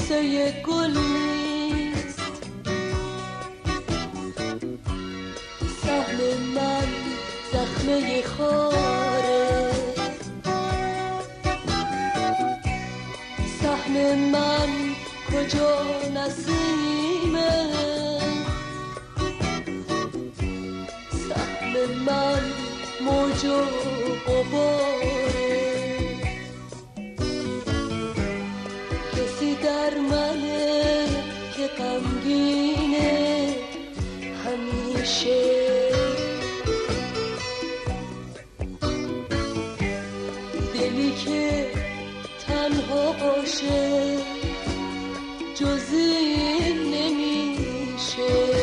بوسه گل نیست، سهم من زخمه خاره، سهم من کجا نسیمه، سهم من موج و غباره. کسی در منه که غمگینه همیشه، دلی که تنها باشه جز این نمیشه.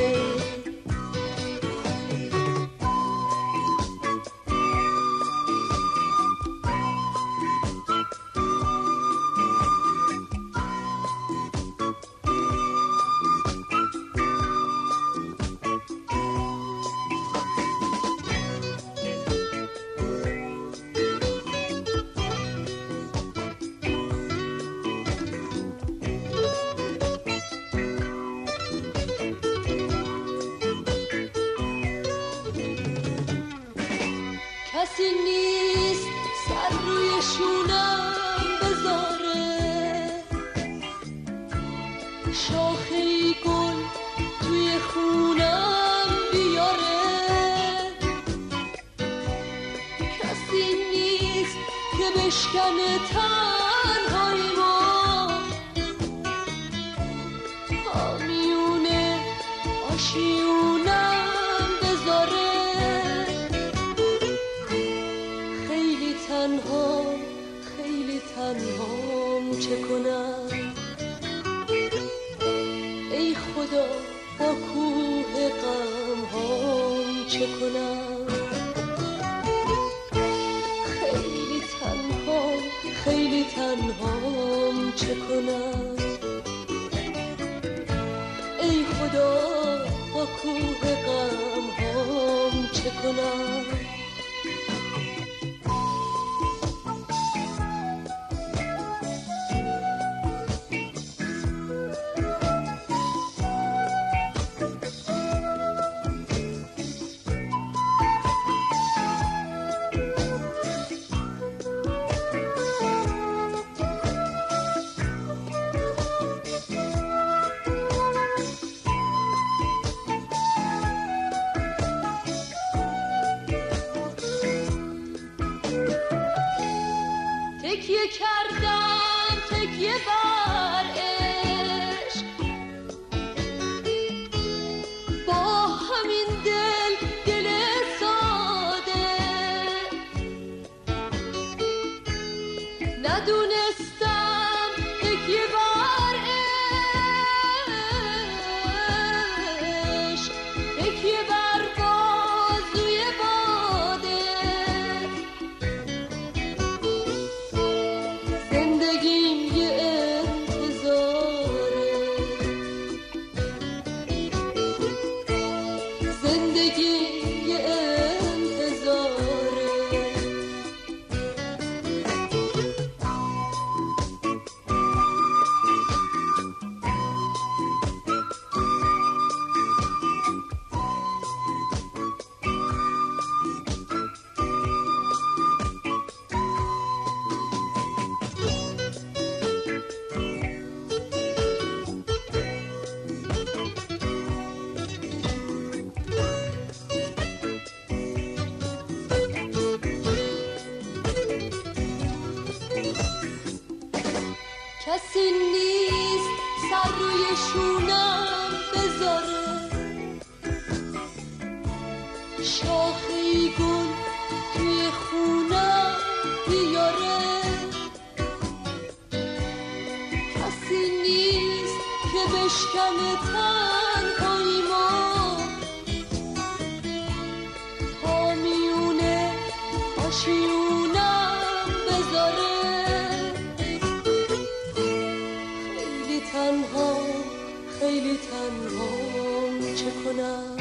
کسی نیست سر روی شونم بذاره، شاخه گل توی خونم بیاره. کسی نیست که بشکنه تنهاییمو، آمیونه آشیونم بذاره. خیلی تنهام چه کنم ای خدا، با کوه غم هام چه کنم. خیلی تنهام چه کنم ای خدا، با کوه غم هام چه کنم. تکیه کردم تکیه بر عشق، با همین دل ساده. ندونستم تکیه بر عشق، تکیه بر بازوی باده. زندگیم یه انتظاره، زندگیم یه انتظاره. کسی نیست سر روی شونم بذاره، شاخه گل توی خونم بیاره. کسی نیست که بشکنه تنهاییمو، تا میونه آشیونم بذاره. خیلی تنهام چه کنم